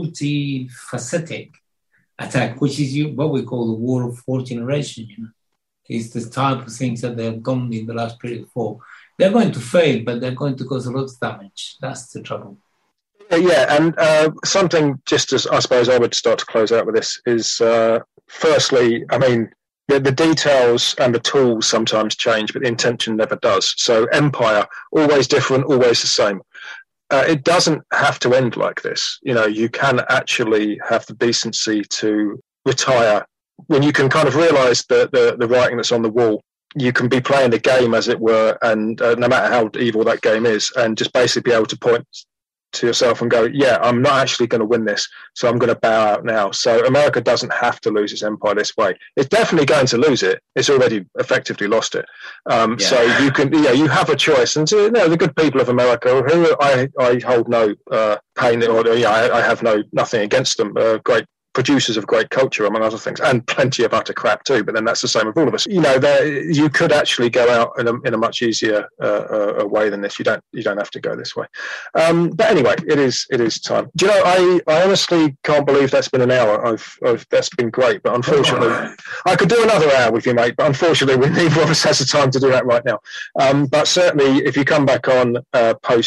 multifaceted attack, which is what we call the war of fourth generation. You know, it's the type of things that they've gone in the last period for. They're going to fail, but they're going to cause a lot of damage. That's the trouble. Yeah, and uh, something just as I suppose I would start to close out with this is, uh, firstly, I mean, the, the details and the tools sometimes change, but the intention never does. So empire, always different, always the same. Uh, it doesn't have to end like this. You know, you can actually have the decency to retire when you can kind of realise the, the, the writing that's on the wall. You can be playing the game, as it were, and uh, no matter how evil that game is, and just basically be able to point to yourself and go, yeah, I'm not actually going to win this, so I'm going to bow out now. So America doesn't have to lose its empire this way. It's definitely going to lose it. It's already effectively lost it. Um, yeah. So you can, yeah, you have a choice. And you know, the good people of America, who I, I hold no uh, pain, or yeah, I, I have no nothing against them. Uh, great producers of great culture, among other things, and plenty of utter crap too. But then that's the same with all of us. You know, you could actually go out in a, in a much easier uh, uh, way than this. You don't you don't have to go this way. Um, but anyway, it is it is time. Do you know? I, I honestly can't believe that's been an hour. I've, I've that's been great, but unfortunately, I could do another hour with you, mate. But unfortunately, we neither of us has the time to do that right now. Um, but certainly, if you come back on uh, post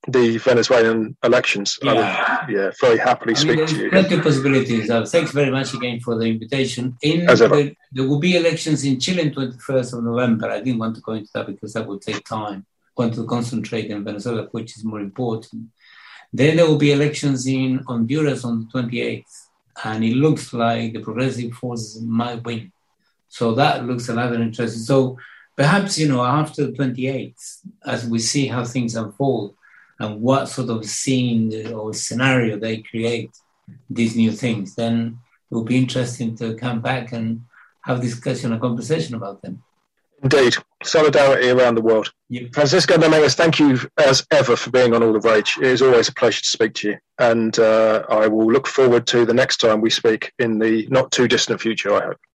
the Venezuelan elections, Yeah. I would yeah, very happily I speak mean, to you. plenty of possibilities. Uh, thanks very much again for the invitation. In As ever. the, there will be elections in Chile on twenty-first of November. I didn't want to go into that because that would take time. I want to concentrate in Venezuela, which is more important. Then there will be elections in Honduras on the twenty-eighth, and it looks like the progressive forces might win. So that looks another interesting. So perhaps, you know, after the twenty-eighth, as we see how things unfold and what sort of scene or scenario they create, these new things, then it will be interesting to come back and have discussion and conversation about them. Indeed. Solidarity around the world. Yep. Francisco Dominguez, thank you as ever for being on All the Rage. It is always a pleasure to speak to you. And uh, I will look forward to the next time we speak in the not too distant future, I hope.